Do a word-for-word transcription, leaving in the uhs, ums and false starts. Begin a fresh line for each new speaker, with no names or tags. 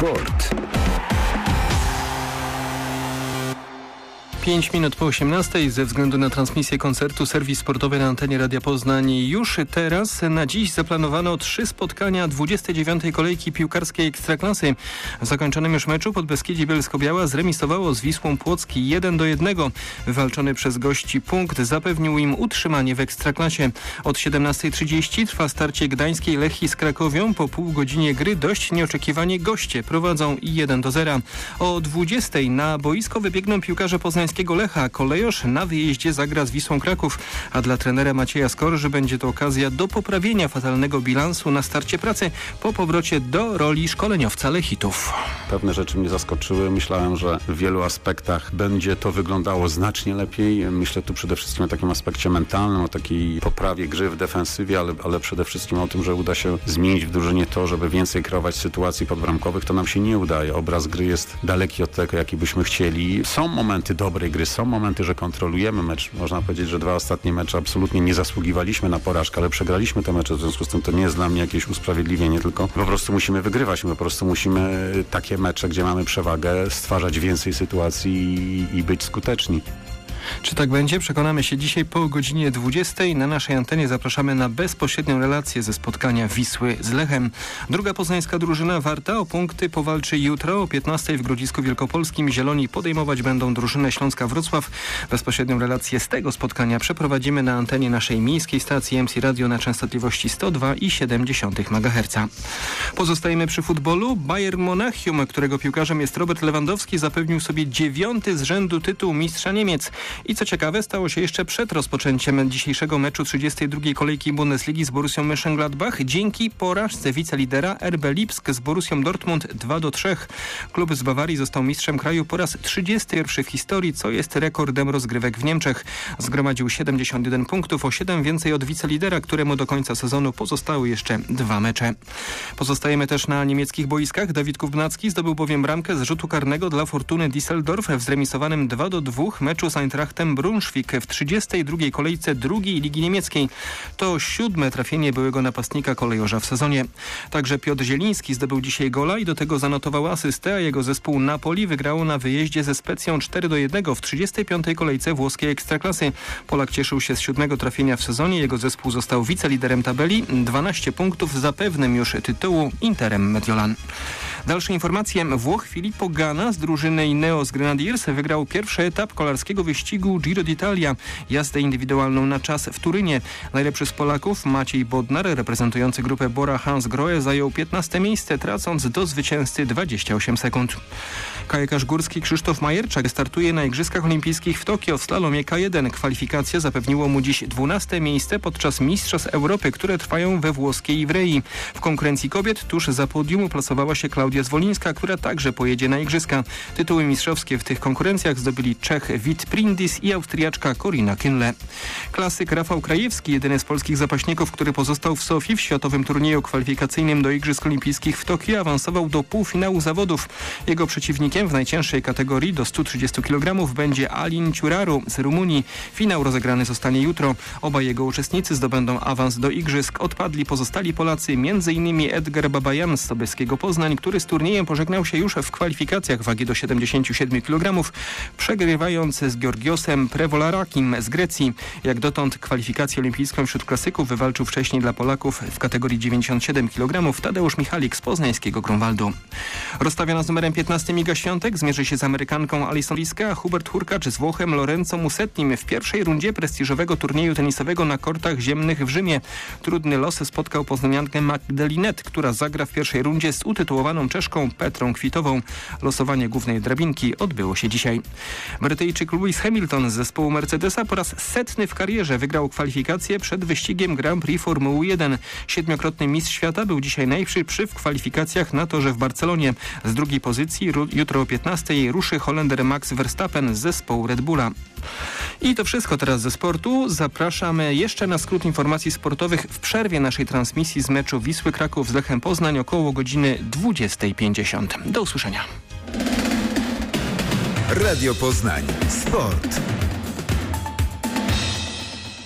Sport.
pięć minut po osiemnastej. Ze względu na transmisję koncertu serwis sportowy na antenie Radia Poznań już teraz na dziś zaplanowano trzy spotkania dwudziestej dziewiątej kolejki piłkarskiej Ekstraklasy. W zakończonym już meczu Podbeskidzie Bielsko-Biała zremisowało z Wisłą Płocki jeden do jednego. Wywalczony przez gości punkt zapewnił im utrzymanie w Ekstraklasie. Od siedemnastej trzydzieści trwa starcie gdańskiej Lechii z Krakowią. Po pół godzinie gry dość nieoczekiwanie goście prowadzą i jeden do zera. O dwudziestej na boisko wybiegną piłkarze poznańskiego Lecha. Kolejosz na wyjeździe zagra z Wisłą Kraków, a dla trenera Macieja Skorży będzie to okazja do poprawienia fatalnego bilansu na starcie pracy po powrocie do roli szkoleniowca Lechitów.
Pewne rzeczy mnie zaskoczyły. Myślałem, że w wielu aspektach będzie to wyglądało znacznie lepiej. Myślę tu przede wszystkim o takim aspekcie mentalnym, o takiej poprawie gry w defensywie, ale, ale przede wszystkim o tym, że uda się zmienić w drużynie to, żeby więcej kreować sytuacji podbramkowych. To nam się nie udaje. Obraz gry jest daleki od tego, jaki byśmy chcieli. Są momenty dobrej gry, są momenty, że kontrolujemy mecz. Można powiedzieć, że dwa ostatnie mecze absolutnie nie zasługiwaliśmy na porażkę, ale przegraliśmy te mecze. W związku z tym to nie jest dla mnie jakieś usprawiedliwienie, tylko po prostu musimy wygrywać. My po prostu musimy takie mecze, gdzie mamy przewagę, stwarzać więcej sytuacji i, i być skuteczni.
Czy tak będzie? Przekonamy się dzisiaj po godzinie dwudziestej. Na naszej antenie zapraszamy na bezpośrednią relację ze spotkania Wisły z Lechem. Druga poznańska drużyna Warta o punkty powalczy jutro o piętnastej w Grodzisku Wielkopolskim. Zieloni podejmować będą drużynę Śląska Wrocław. Bezpośrednią relację z tego spotkania przeprowadzimy na antenie naszej miejskiej stacji M C Radio na częstotliwości sto dwa i siedem dziesiątych megaherca. Pozostajemy przy futbolu. Bayern Monachium, którego piłkarzem jest Robert Lewandowski, zapewnił sobie dziewiąty z rzędu tytuł mistrza Niemiec. I co ciekawe, stało się jeszcze przed rozpoczęciem dzisiejszego meczu trzydziestej drugiej kolejki Bundesligi z Borussią Mönchengladbach dzięki porażce wicelidera R B Lipsk z Borussią Dortmund dwa do trzech. Klub z Bawarii został mistrzem kraju po raz trzydziesty pierwszy w historii, co jest rekordem rozgrywek w Niemczech. Zgromadził siedemdziesiąt jeden punktów, o siedem więcej od wicelidera, któremu do końca sezonu pozostały jeszcze dwa mecze. Pozostajemy też na niemieckich boiskach. Dawid Kubnacki zdobył bowiem bramkę z rzutu karnego dla Fortuny Düsseldorf w zremisowanym dwa do dwóch meczu z Eintrachtem Brunswick w trzydziestej drugiej kolejce drugiej ligi niemieckiej. To siódme trafienie byłego napastnika kolejorza w sezonie. Także Piotr Zieliński zdobył dzisiaj gola i do tego zanotował asystę, a jego zespół Napoli wygrało na wyjeździe ze Specją cztery do jednego w trzydziestej piątej kolejce włoskiej Ekstraklasy. Polak cieszył się z siódmego trafienia w sezonie. Jego zespół został wiceliderem tabeli. dwanaście punktów za pewnym już tytułu Interem Mediolan. Dalsze informacje. Włoch Filippo Ganna z drużyny Ineos Grenadiers wygrał pierwszy etap kolarskiego wyścigu Giro d'Italia. Jazdę indywidualną na czas w Turynie. Najlepszy z Polaków Maciej Bodnar, reprezentujący grupę Bora Hansgrohe, zajął piętnaste miejsce, tracąc do zwycięzcy dwadzieścia osiem sekund. Kajakarz górski Krzysztof Majerczak startuje na Igrzyskach Olimpijskich w Tokio w slalomie K jeden. Kwalifikacja zapewniło mu dziś dwunaste miejsce podczas Mistrzostw Europy, które trwają we włoskiej Iwrei. W konkurencji kobiet tuż za podium uplasowała się Klaudia Zwolińska, która także pojedzie na Igrzyska. Tytuły mistrzowskie w tych konkurencjach zdobyli Czech Wit Prindis i Austriaczka Corina Kynle. Klasyk Rafał Krajewski, jedyny z polskich zapaśników, który pozostał w Sofii w światowym turnieju kwalifikacyjnym do Igrzysk Olimpijskich w Tokio, awansował do półfinału zawodów. Jego przeciwnikiem w najcięższej kategorii do stu trzydziestu kilogramów będzie Alin Ciuraru z Rumunii. Finał rozegrany zostanie jutro. Obaj jego uczestnicy zdobędą awans do Igrzysk. Odpadli pozostali Polacy, m.in. Edgar Babajan z Sobieskiego Poznań, który z turniejem pożegnał się już w kwalifikacjach wagi do siedemdziesięciu siedmiu kilogramów, przegrywając z Georgiosem Prevolarakim z Grecji. Jak dotąd kwalifikację olimpijską wśród klasyków wywalczył wcześniej dla Polaków w kategorii dziewięćdziesiąt siedem kilogramów Tadeusz Michalik z poznańskiego Grunwaldu. Rozstawiona z numerem piętnastym Iga Świątek zmierzy się z Amerykanką Alison Liska, a Hubert Hurkacz z Włochem Lorenzo Musettim w pierwszej rundzie prestiżowego turnieju tenisowego na kortach ziemnych w Rzymie. Trudny los spotkał poznaniankę Magdalinette, która zagra w pierwszej rundzie z utytułowaną Czeszką Petrą Kwitową. Losowanie głównej drabinki odbyło się dzisiaj. Brytyjczyk Lewis Hamilton z zespołu Mercedesa po raz setny w karierze wygrał kwalifikacje przed wyścigiem Grand Prix Formuły jeden. Siedmiokrotny mistrz świata był dzisiaj najszybszy w kwalifikacjach na torze w Barcelonie. Z drugiej pozycji jutro o piętnastej ruszy Holender Max Verstappen z zespołu Red Bulla. I to wszystko teraz ze sportu. Zapraszamy jeszcze na skrót informacji sportowych w przerwie naszej transmisji z meczu Wisły Kraków z Lechem Poznań około godziny dwudziestej pięćdziesiąt. Do usłyszenia.
Radio Poznań. Sport.